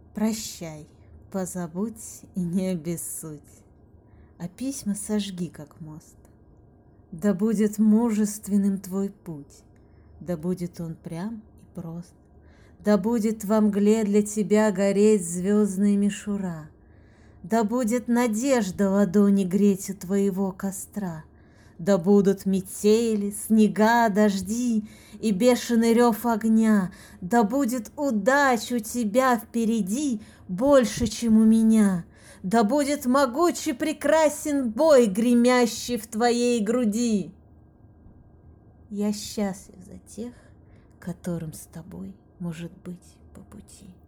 Прощай, позабудь и не обессудь, а письма сожги, как мост. Да будет мужественным твой путь, да будет он прям и прост. Да будет во мгле для тебя гореть звездная мишура, да будет надежда ладони греть у твоего костра. Да будут метели, снега, дожди и бешеный рев огня, да будет удач у тебя впереди больше, чем у меня, да будет могучий прекрасен бой, гремящий в твоей груди. Я счастлив за тех, которым с тобой может быть по пути.